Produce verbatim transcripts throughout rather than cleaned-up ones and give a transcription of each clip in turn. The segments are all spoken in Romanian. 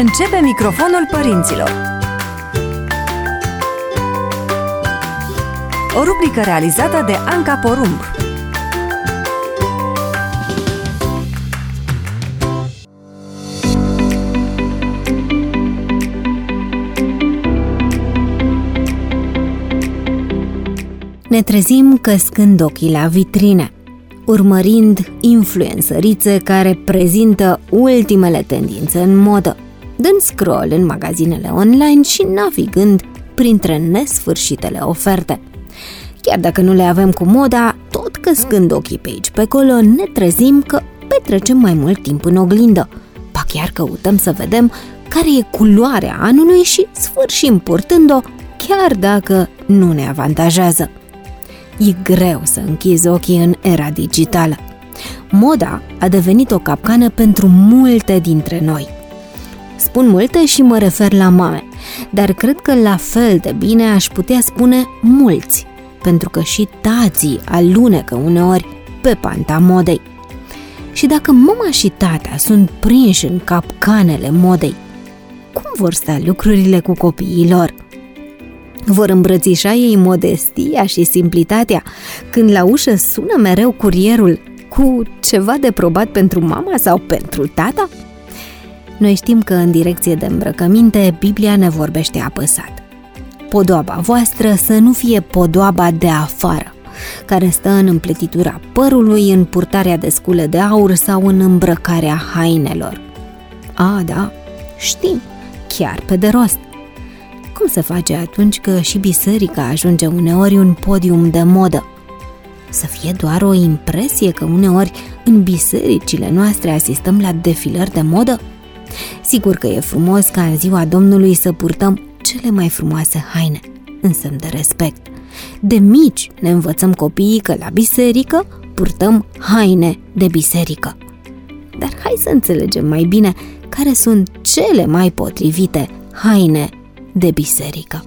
Începe microfonul părinților. O rubrică realizată de Anca Porumb. Ne trezim căscând ochii la vitrine, urmărind influențărițe care prezintă ultimele tendințe în modă, dând scroll în magazinele online și navigând printre nesfârșitele oferte. Chiar dacă nu le avem cu moda, tot căscând ochii pe aici pe acolo, ne trezim că petrecem mai mult timp în oglindă. Ba chiar căutăm să vedem care e culoarea anului și sfârșim purtând-o, chiar dacă nu ne avantajează. E greu să închizi ochii în era digitală. Moda a devenit o capcană pentru multe dintre noi. Spun multe și mă refer la mame, dar cred că la fel de bine aș putea spune mulți, pentru că și tații alunecă uneori pe panta modei. Și dacă mama și tata sunt prinși în capcanele modei, cum vor sta lucrurile cu copiii lor? Vor îmbrățișa ei modestia și simplitatea când la ușă sună mereu curierul cu ceva de probat pentru mama sau pentru tata? Noi știm că în direcție de îmbrăcăminte Biblia ne vorbește apăsat. Podoaba voastră să nu fie podoaba de afară, care stă în împletitura părului, în purtarea de scule de aur sau în îmbrăcarea hainelor. A, da, știm, chiar pe de rost. Cum se face atunci că și biserica ajunge uneori un podium de modă? Să fie doar o impresie că uneori în bisericile noastre asistăm la defilări de modă? Sigur că e frumos ca în ziua Domnului să purtăm cele mai frumoase haine, în semn de respect. De mici ne învățăm copiii că la biserică purtăm haine de biserică. Dar hai să înțelegem mai bine care sunt cele mai potrivite haine de biserică.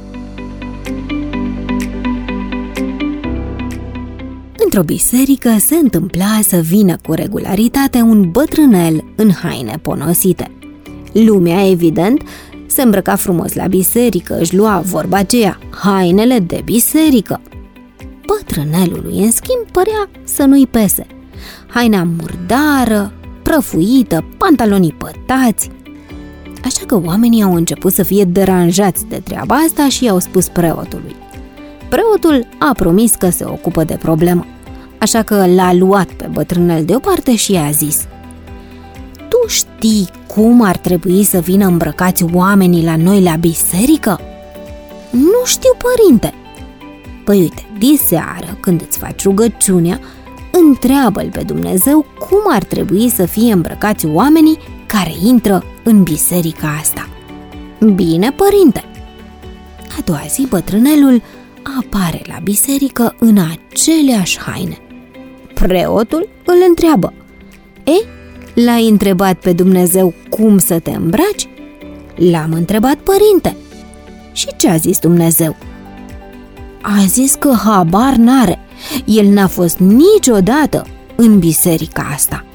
Într-o biserică se întâmpla să vină cu regularitate un bătrânel în haine ponosite. Lumea, evident, se îmbrăca frumos la biserică, își lua, vorba aceea, hainele de biserică. Bătrânelului, în schimb, părea să nu-i pese. Haina murdară, prăfuită, pantalonii pătați. Așa că oamenii au început să fie deranjați de treaba asta și i-au spus preotului. Preotul a promis că se ocupă de problemă, așa că l-a luat pe bătrânel deoparte și i-a zis: Tu știi cum ar trebui să vină îmbrăcați oamenii la noi la biserică? Nu știu, părinte. Păi uite, diseară, când îți faci rugăciunea, întreabă-L pe Dumnezeu cum ar trebui să fie îmbrăcați oamenii care intră în biserica asta. Bine, părinte. A doua zi, bătrânelul apare la biserică în aceleași haine. Preotul îl întreabă: E, l-ai întrebat pe Dumnezeu cum să te îmbraci? L-am întrebat, părinte. Și ce a zis Dumnezeu? A zis că habar n-are. El n-a fost niciodată în biserica asta.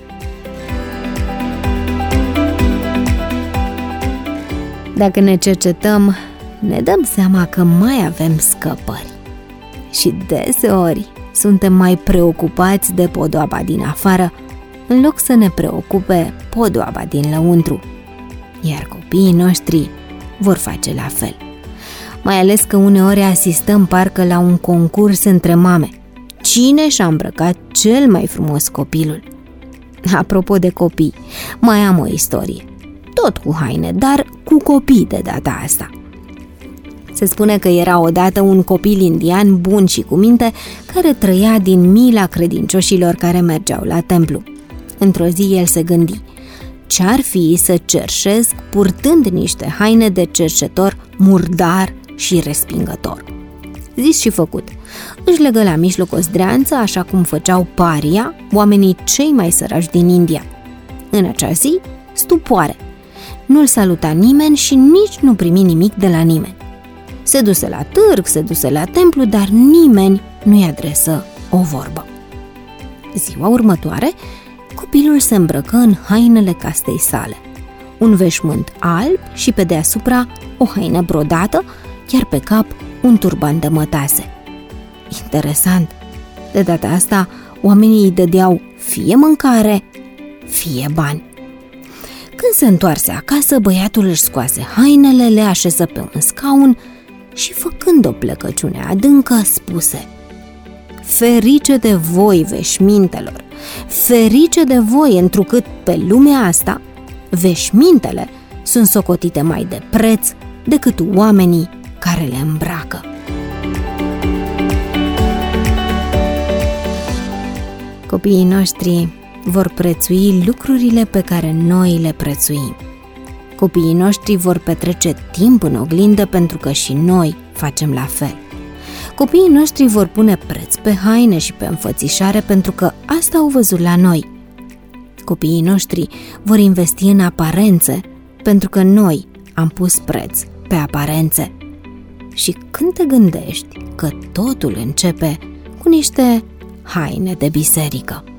Dacă ne cercetăm, ne dăm seama că mai avem scăpări. Și deseori suntem mai preocupați de podoaba din afară, în loc să ne preocupe podoaba din lăuntru. Iar copiii noștri vor face la fel. Mai ales că uneori asistăm parcă la un concurs între mame. Cine și-a îmbrăcat cel mai frumos copilul? Apropo de copii, mai am o istorie. Tot cu haine, dar cu copii de data asta. Se spune că era odată un copil indian bun și cu minte care trăia din mila credincioșilor care mergeau la templu. Într-o zi el se gândi: ce-ar fi să cerșesc purtând niște haine de cerșetor murdar și respingător? Zis și făcut. Își legă la mijloc o zdreanță, așa cum făceau paria, oamenii cei mai săraci din India. În acea zi, stupoare. Nu-l saluta nimeni și nici nu primi nimic de la nimeni. Se duse la târg, se duse la templu, dar nimeni nu-i adresă o vorbă. Ziua următoare, copilul se îmbrăcă în hainele castei sale. un veșmânt alb și pe deasupra o haină brodată, iar pe cap un turban de mătase. Interesant! De data asta, oamenii îi dădeau fie mâncare, fie bani. Când se întoarse acasă, băiatul își scoase hainele, le așeză pe un scaun și, făcând o plecăciune adâncă, spuse: ferice de voi, veșmintelor, ferice de voi, întrucât pe lumea asta veșmintele sunt socotite mai de preț decât oamenii care le îmbracă. Copiii noștri vor prețui lucrurile pe care noi le prețuim. Copiii noștri vor petrece timp în oglindă pentru că și noi facem la fel. Copiii noștri vor pune preț pe haine și pe înfățișare pentru că asta au văzut la noi. Copiii noștri vor investi în aparențe pentru că noi am pus preț pe aparențe. Și când te gândești că totul începe cu niște haine de biserică.